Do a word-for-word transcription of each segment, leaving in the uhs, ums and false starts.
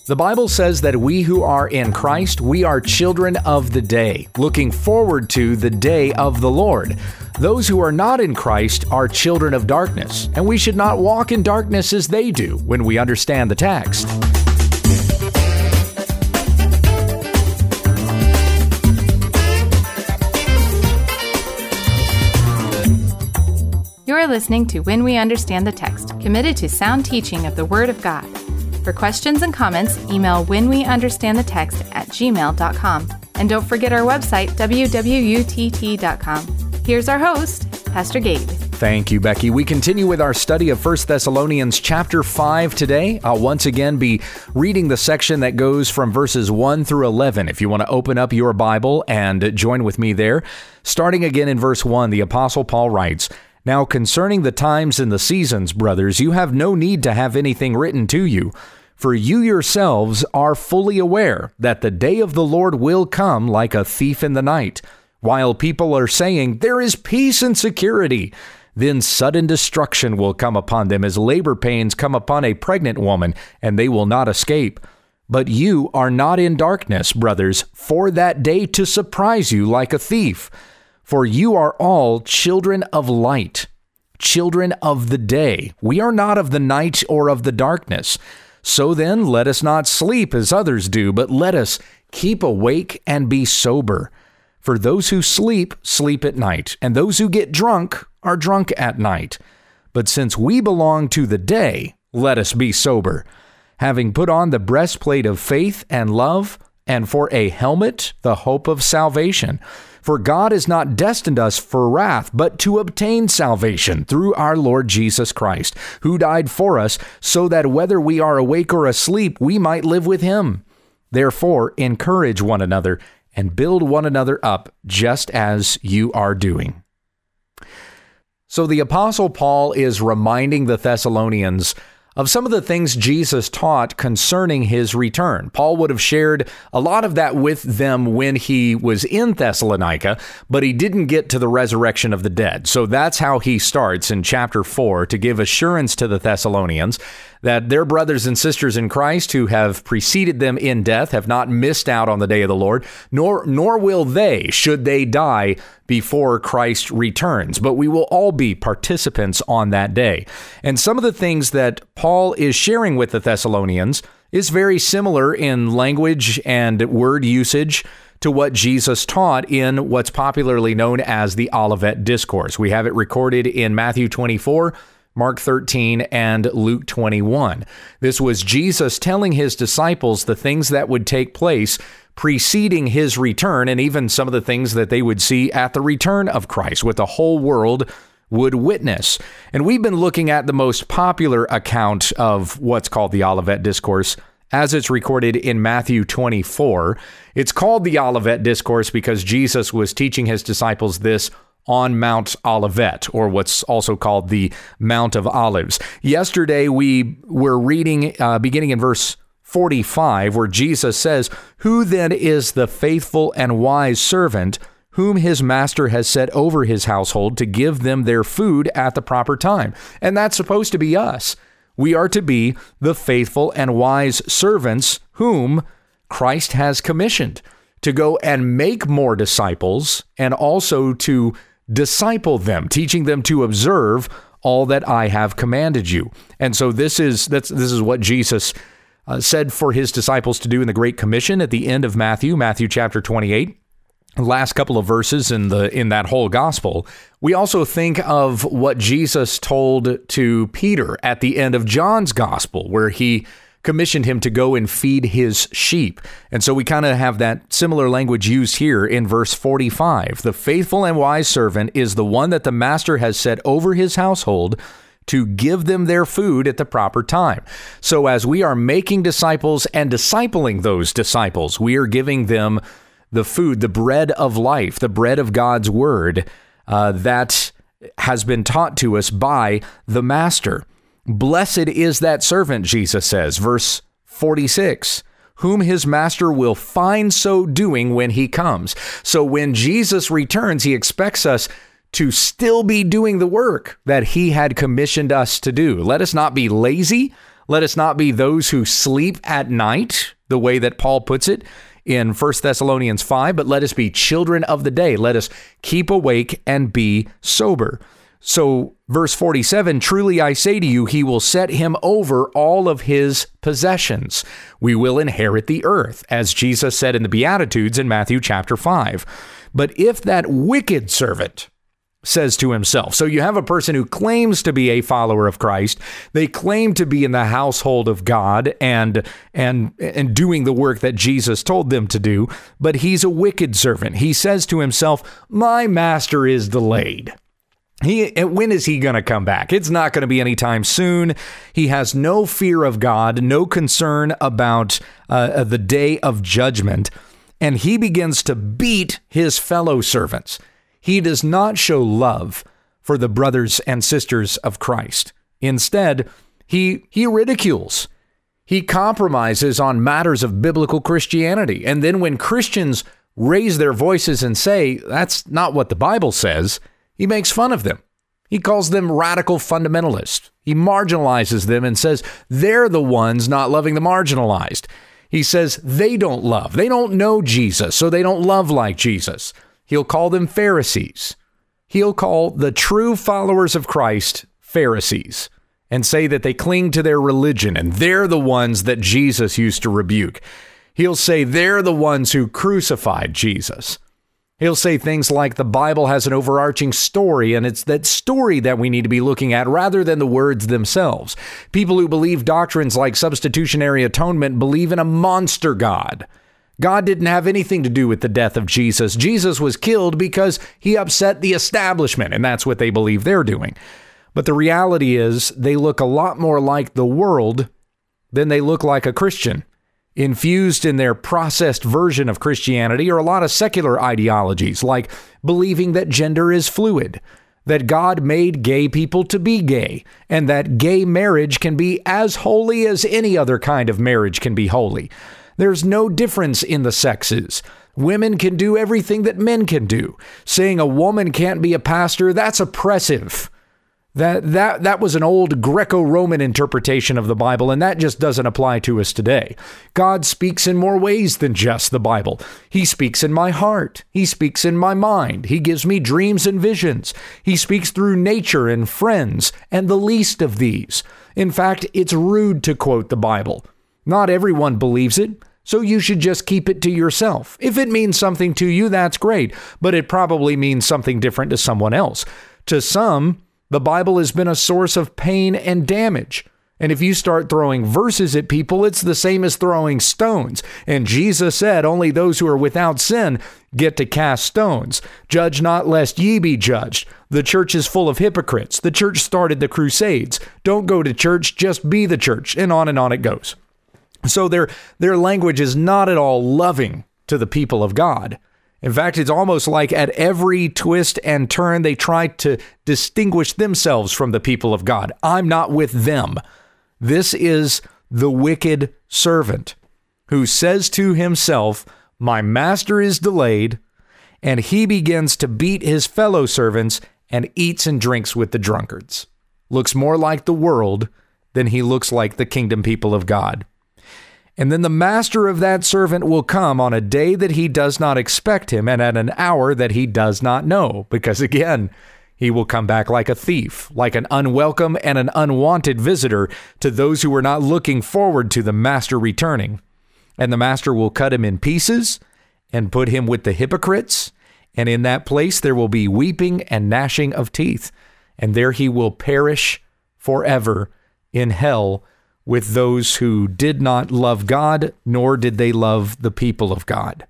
The Bible says that we who are in Christ, we are children of the day, looking forward to the day of the Lord. Those who are not in Christ are children of darkness, and we should not walk in darkness as they do when we understand the text. You're listening to When We Understand the Text, committed to sound teaching of the Word of God. For questions and comments, email whenweunderstandthetext at gmail dot com. And don't forget our website, w w u t t dot com. Here's our host, Pastor Gabe. Thank you, Becky. We continue with our study of First Thessalonians chapter five today. I'll once again be reading the section that goes from verses one through eleven. If you want to open up your Bible and join with me there. Starting again in verse one, the Apostle Paul writes, "Now concerning the times and the seasons, brothers, you have no need to have anything written to you. For you yourselves are fully aware that the day of the Lord will come like a thief in the night. While people are saying, 'There is peace and security,' then sudden destruction will come upon them as labor pains come upon a pregnant woman, and they will not escape. But you are not in darkness, brothers, for that day to surprise you like a thief. For you are all children of light, children of the day. We are not of the night or of the darkness. So then, let us not sleep as others do, but let us keep awake and be sober. For those who sleep, sleep at night, and those who get drunk are drunk at night. But since we belong to the day, let us be sober, having put on the breastplate of faith and love, and for a helmet, the hope of salvation. For God has not destined us for wrath, but to obtain salvation through our Lord Jesus Christ, who died for us, so that whether we are awake or asleep, we might live with him. Therefore, encourage one another and build one another up, just as you are doing." So the Apostle Paul is reminding the Thessalonians of some of the things Jesus taught concerning his return. Paul would have shared a lot of that with them when he was in Thessalonica, but he didn't get to the resurrection of the dead. So that's how he starts in chapter four to give assurance to the Thessalonians that their brothers and sisters in Christ who have preceded them in death have not missed out on the day of the Lord, nor nor will they, should they die before Christ returns. But we will all be participants on that day. And some of the things that Paul is sharing with the Thessalonians is very similar in language and word usage to what Jesus taught in what's popularly known as the Olivet Discourse. We have it recorded in Matthew twenty-four, Mark thirteen, and Luke twenty-one. This was Jesus telling his disciples the things that would take place preceding his return, and even some of the things that they would see at the return of Christ, what the whole world would witness. And we've been looking at the most popular account of what's called the Olivet Discourse as it's recorded in Matthew twenty-four. It's called the Olivet Discourse because Jesus was teaching his disciples this on Mount Olivet, or what's also called the Mount of Olives. Yesterday, we were reading, uh, beginning in verse forty-five, where Jesus says, "Who then is the faithful and wise servant whom his master has set over his household to give them their food at the proper time?" And that's supposed to be us. We are to be the faithful and wise servants whom Christ has commissioned to go and make more disciples, and also to disciple them, teaching them to observe all that I have commanded you. And so this is that's this is what Jesus uh, said for his disciples to do in the Great Commission at the end of Matthew, Matthew chapter twenty-eight. Last couple of verses in the in that whole gospel. We also think of what Jesus told to Peter at the end of John's gospel, where he commissioned him to go and feed his sheep. And so we kind of have that similar language used here in verse forty-five. The faithful and wise servant is the one that the master has set over his household to give them their food at the proper time. So as we are making disciples and discipling those disciples, we are giving them the food, the bread of life, the bread of God's word uh, that has been taught to us by the master. Blessed is that servant, Jesus says, verse forty-six, whom his master will find so doing when he comes. So when Jesus returns, he expects us to still be doing the work that he had commissioned us to do. Let us not be lazy. Let us not be those who sleep at night, the way that Paul puts it in First Thessalonians five, but let us be children of the day. Let us keep awake and be sober. So verse forty-seven, truly I say to you, he will set him over all of his possessions. We will inherit the earth, as Jesus said in the Beatitudes in Matthew chapter five. But if that wicked servant says to himself, so you have a person who claims to be a follower of Christ, they claim to be in the household of God and and and doing the work that Jesus told them to do, but he's a wicked servant. He says to himself, my master is delayed. He, when is he going to come back? It's not going to be anytime soon. He has no fear of God, no concern about uh, the day of judgment, and he begins to beat his fellow servants. He does not show love for the brothers and sisters of Christ. Instead, he he ridicules. He compromises on matters of biblical Christianity. And then when Christians raise their voices and say, that's not what the Bible says, he makes fun of them. He calls them radical fundamentalists. He marginalizes them and says they're the ones not loving the marginalized. He says they don't love. They don't know Jesus, so they don't love like Jesus. He'll call them Pharisees. He'll call the true followers of Christ Pharisees and say that they cling to their religion and they're the ones that Jesus used to rebuke. He'll say they're the ones who crucified Jesus. He'll say things like the Bible has an overarching story, and it's that story that we need to be looking at rather than the words themselves. People who believe doctrines like substitutionary atonement believe in a monster God. God didn't have anything to do with the death of Jesus. Jesus was killed because he upset the establishment, and that's what they believe they're doing. But the reality is they look a lot more like the world than they look like a Christian. Infused in their processed version of Christianity are a lot of secular ideologies, like believing that gender is fluid, that God made gay people to be gay, and that gay marriage can be as holy as any other kind of marriage can be holy. There's no difference in the sexes. Women can do everything that men can do. Saying a woman can't be a pastor, that's oppressive. That that that was an old Greco-Roman interpretation of the Bible, and that just doesn't apply to us today. God speaks in more ways than just the Bible. He speaks in my heart. He speaks in my mind. He gives me dreams and visions. He speaks through nature and friends, and the least of these. In fact, it's rude to quote the Bible. Not everyone believes it, so you should just keep it to yourself. If it means something to you, that's great, but it probably means something different to someone else. To some, the Bible has been a source of pain and damage. And if you start throwing verses at people, it's the same as throwing stones. And Jesus said, only those who are without sin get to cast stones. Judge not lest ye be judged. The church is full of hypocrites. The church started the Crusades. Don't go to church, just be the church. And on and on it goes. So their, their language is not at all loving to the people of God. In fact, it's almost like at every twist and turn, they try to distinguish themselves from the people of God. I'm not with them. This is the wicked servant who says to himself, my master is delayed, and he begins to beat his fellow servants and eats and drinks with the drunkards. Looks more like the world than he looks like the kingdom people of God. And then the master of that servant will come on a day that he does not expect him and at an hour that he does not know. Because again, he will come back like a thief, like an unwelcome and an unwanted visitor to those who were not looking forward to the master returning. And the master will cut him in pieces and put him with the hypocrites. And in that place there will be weeping and gnashing of teeth. And there he will perish forever in hell with those who did not love God, nor did they love the people of God.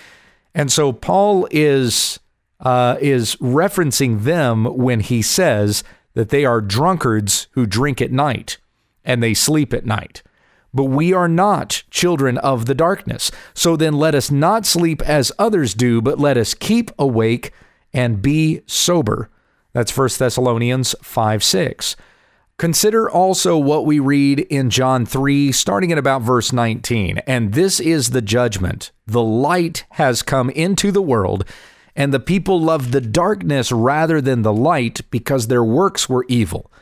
And so Paul is uh, is referencing them when he says that they are drunkards who drink at night and they sleep at night. But we are not children of the darkness. So then let us not sleep as others do, but let us keep awake and be sober. That's First Thessalonians five six. Consider also what we read in John three, starting at about verse nineteen. And this is the judgment. The light has come into the world, and the people loved the darkness rather than the light because their works were evil.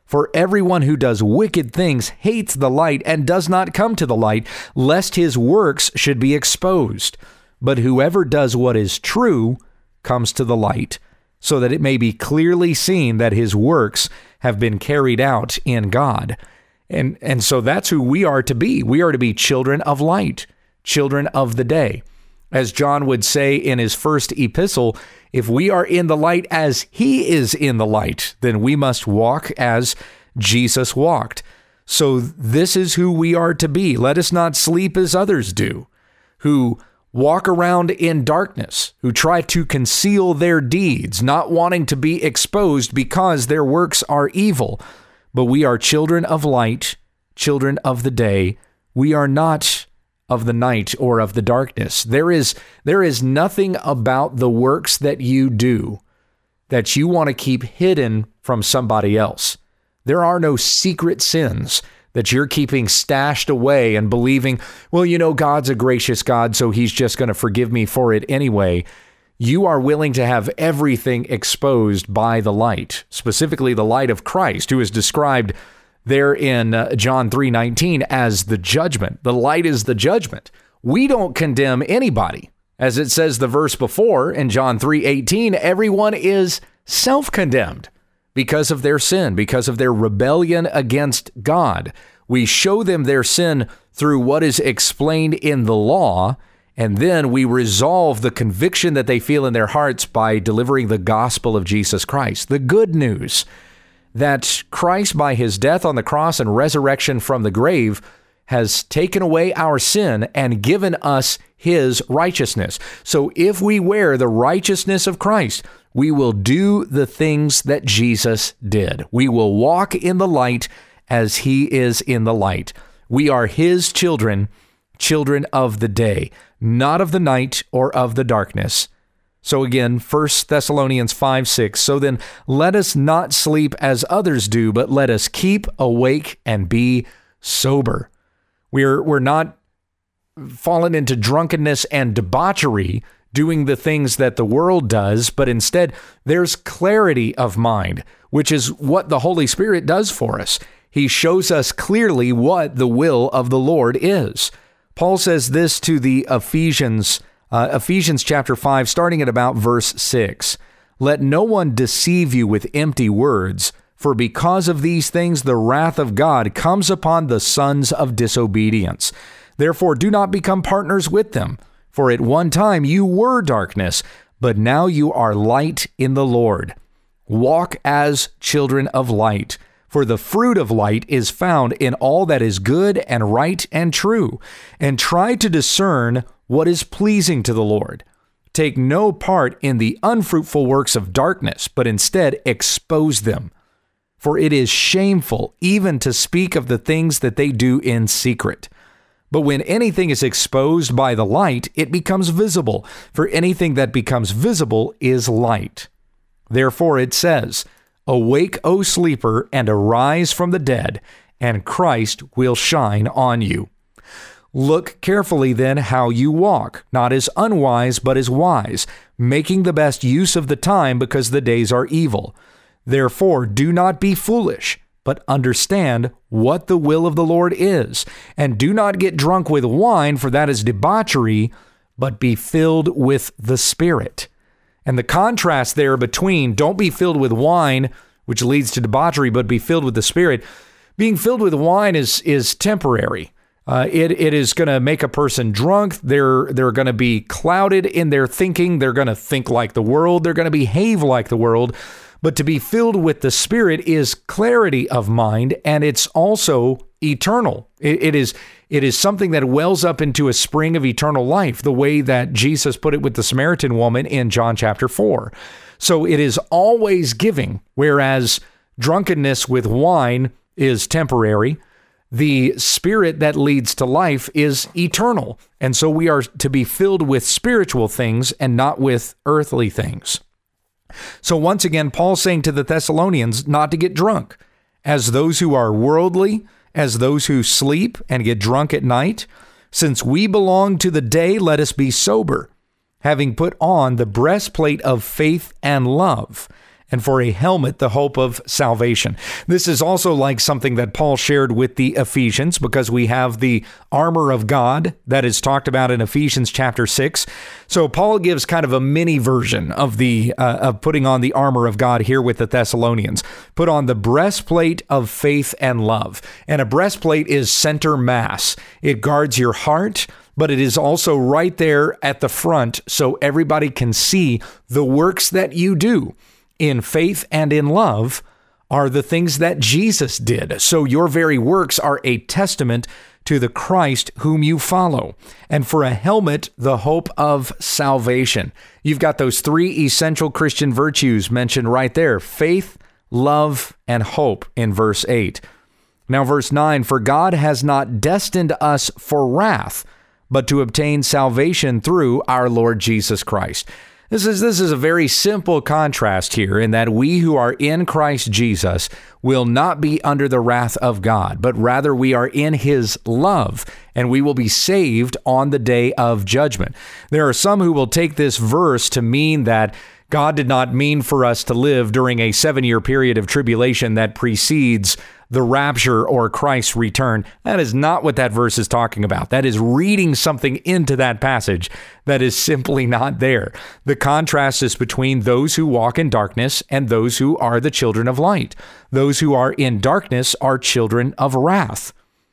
For everyone who does wicked things hates the light and does not come to the light, lest his works should be exposed. But whoever does what is true comes to the light, so that it may be clearly seen that his works have been carried out in God. And, and so that's who we are to be. We are to be children of light, children of the day. As John would say in his first epistle, if we are in the light as he is in the light, then we must walk as Jesus walked. So this is who we are to be. Let us not sleep as others do, who walk around in darkness, who try to conceal their deeds, not wanting to be exposed because their works are evil. But we are children of light, children of the day. We are not of the night or of the darkness. There is, there is nothing about the works that you do that you want to keep hidden from somebody else. There are no secret sins that you're keeping stashed away and believing, well, you know, God's a gracious God, so he's just going to forgive me for it anyway. You are willing to have everything exposed by the light, specifically the light of Christ, who is described there in uh, John three nineteen as the judgment. The light is the judgment. We don't condemn anybody. As it says the verse before in John three eighteen, everyone is self-condemned because of their sin, because of their rebellion against God. We show them their sin through what is explained in the law, and then we resolve the conviction that they feel in their hearts by delivering the gospel of Jesus Christ, the good news that Christ, by his death on the cross and resurrection from the grave, has taken away our sin and given us his righteousness. So if we wear the righteousness of Christ, we will do the things that Jesus did. We will walk in the light as he is in the light. We are his children, children of the day, not of the night or of the darkness. So again, First Thessalonians five six, so then let us not sleep as others do, but let us keep awake and be sober. We're, we're not fallen into drunkenness and debauchery, doing the things that the world does, but instead there's clarity of mind, which is what the Holy Spirit does for us. He shows us clearly what the will of the Lord is. Paul says this to the Ephesians, uh, Ephesians chapter five, starting at about verse six. Let no one deceive you with empty words, for because of these things the wrath of God comes upon the sons of disobedience. Therefore do not become partners with them, for at one time you were darkness, but now you are light in the Lord. Walk as children of light, for the fruit of light is found in all that is good and right and true, and try to discern what is pleasing to the Lord. Take no part in the unfruitful works of darkness, but instead expose them. For it is shameful even to speak of the things that they do in secret. But when anything is exposed by the light, it becomes visible, for anything that becomes visible is light. Therefore it says, Awake, O sleeper, and arise from the dead, and Christ will shine on you. Look carefully then how you walk, not as unwise, but as wise, making the best use of the time because the days are evil. Therefore, do not be foolish, but understand what the will of the Lord is. And do not get drunk with wine, for that is debauchery, but be filled with the Spirit. And the contrast there between don't be filled with wine, which leads to debauchery, but be filled with the Spirit. Being filled with wine is is temporary. Uh, it it is going to make a person drunk. They're they're going to be clouded in their thinking. They're going to think like the world. They're going to behave like the world. But to be filled with the Spirit is clarity of mind, and it's also eternal. It, it is it is something that wells up into a spring of eternal life, the way that Jesus put it with the Samaritan woman in John chapter four. So it is always giving, whereas drunkenness with wine is temporary. The Spirit that leads to life is eternal. And so we are to be filled with spiritual things and not with earthly things. So once again, Paul's saying to the Thessalonians not to get drunk, as those who are worldly, as those who sleep and get drunk at night. Since we belong to the day, let us be sober, having put on the breastplate of faith and love, and for a helmet, the hope of salvation. This is also like something that Paul shared with the Ephesians, because we have the armor of God that is talked about in Ephesians chapter six. So Paul gives kind of a mini version of the uh, of putting on the armor of God here with the Thessalonians. Put on the breastplate of faith and love. And a breastplate is center mass. It guards your heart, but it is also right there at the front so everybody can see the works that you do in faith and in love are the things that Jesus did. So your very works are a testament to the Christ whom you follow. And for a helmet, the hope of salvation. You've got those three essential Christian virtues mentioned right there: faith, love, and hope in verse eight. Now, verse nine, for God has not destined us for wrath, but to obtain salvation through our Lord Jesus Christ. This is this is a very simple contrast here, in that we who are in Christ Jesus will not be under the wrath of God, but rather we are in his love, and we will be saved on the day of judgment. There are some who will take this verse to mean that God did not mean for us to live during a seven-year period of tribulation that precedes the rapture or Christ's return. That is not what that verse is talking about. That is reading something into that passage that is simply not there. The contrast is between those who walk in darkness and those who are the children of light. Those who are in darkness are children of wrath,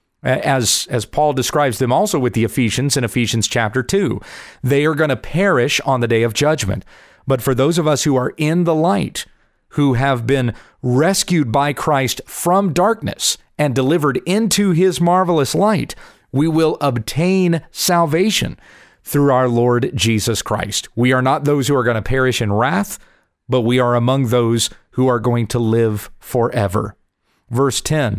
as as Paul describes them also with the Ephesians in Ephesians chapter two. They are going to perish on the day of judgment. But for those of us who are in the light, who have been rescued by Christ from darkness and delivered into his marvelous light, we will obtain salvation through our Lord Jesus Christ. We are not those who are going to perish in wrath, but we are among those who are going to live forever. Verse ten,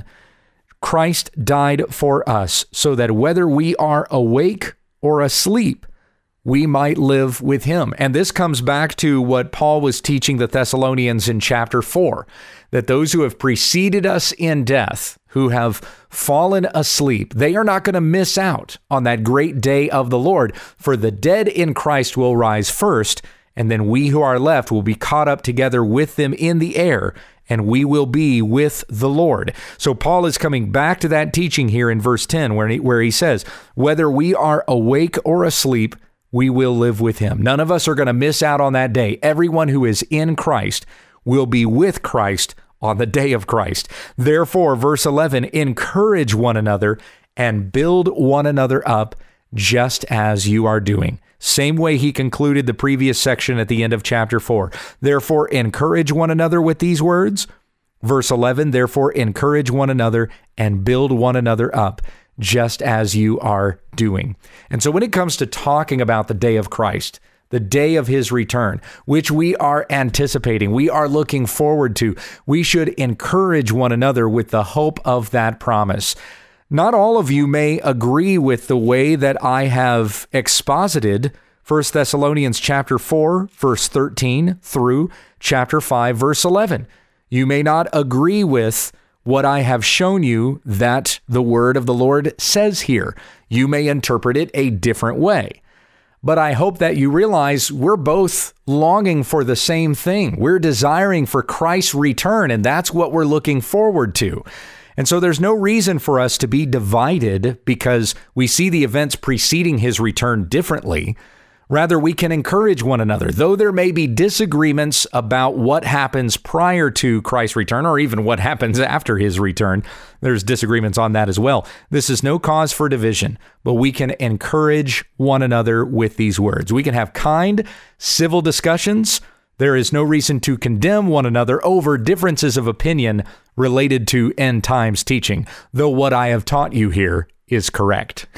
Christ died for us so that whether we are awake or asleep, we might live with him. And this comes back to what Paul was teaching the Thessalonians in chapter four, that those who have preceded us in death, who have fallen asleep, they are not going to miss out on that great day of the Lord. For the dead in Christ will rise first, and then we who are left will be caught up together with them in the air, and we will be with the Lord. So Paul is coming back to that teaching here in verse ten, where he, where he says, whether we are awake or asleep, we will live with him. None of us are going to miss out on that day. Everyone who is in Christ will be with Christ on the day of Christ. Therefore, verse eleven, encourage one another and build one another up just as you are doing. Same way he concluded the previous section at the end of chapter four. Therefore, encourage one another with these words. Verse eleven, therefore, encourage one another and build one another up just as you are doing. And so when it comes to talking about the day of Christ, the day of his return, which we are anticipating, we are looking forward to, we should encourage one another with the hope of that promise. Not all of you may agree with the way that I have exposited First Thessalonians chapter four, verse thirteen through chapter five, verse eleven. You may not agree with what I have shown you that the word of the Lord says here. You may interpret it a different way. But I hope that you realize we're both longing for the same thing. We're desiring for Christ's return, and that's what we're looking forward to. And so there's no reason for us to be divided because we see the events preceding his return differently. Rather, we can encourage one another, though there may be disagreements about what happens prior to Christ's return or even what happens after his return. There's disagreements on that as well. This is no cause for division, but we can encourage one another with these words. We can have kind, civil discussions. There is no reason to condemn one another over differences of opinion related to end times teaching, though what I have taught you here is correct.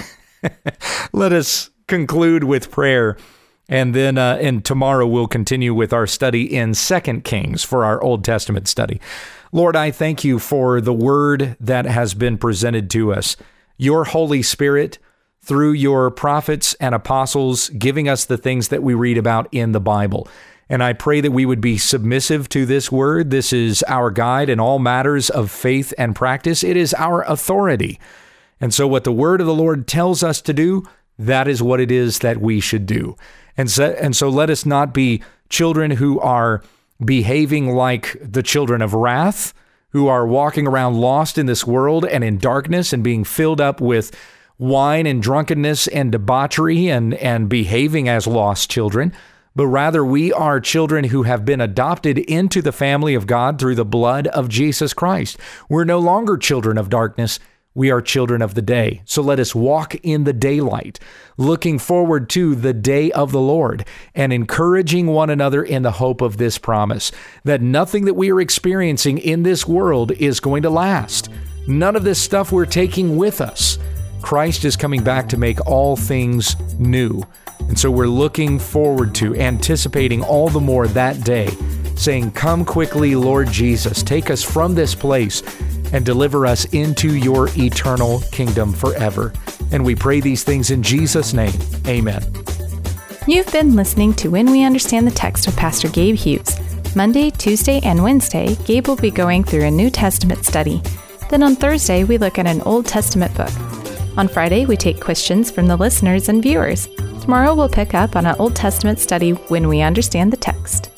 Let us conclude with prayer, and then uh, and tomorrow we'll continue with our study in Second Kings for our Old Testament study. Lord, I thank you for the word that has been presented to us. Your Holy Spirit, through your prophets and apostles, giving us the things that we read about in the Bible. And I pray that we would be submissive to this word. This is our guide in all matters of faith and practice. It is our authority. And so what the word of the Lord tells us to do, that is what it is that we should do. And so, and so let us not be children who are behaving like the children of wrath, who are walking around lost in this world and in darkness and being filled up with wine and drunkenness and debauchery and, and behaving as lost children, but rather we are children who have been adopted into the family of God through the blood of Jesus Christ. We're no longer children of darkness. We are children of the day. So let us walk in the daylight, looking forward to the day of the Lord and encouraging one another in the hope of this promise, that nothing that we are experiencing in this world is going to last. None of this stuff we're taking with us. Christ is coming back to make all things new. And so we're looking forward to, anticipating all the more that day, saying, "Come quickly, Lord Jesus, take us from this place and deliver us into your eternal kingdom forever." And we pray these things in Jesus' name. Amen. You've been listening to When We Understand the Text with Pastor Gabe Hughes. Monday, Tuesday, and Wednesday, Gabe will be going through a New Testament study. Then on Thursday, we look at an Old Testament book. On Friday, we take questions from the listeners and viewers. Tomorrow, we'll pick up on an Old Testament study when we understand the text.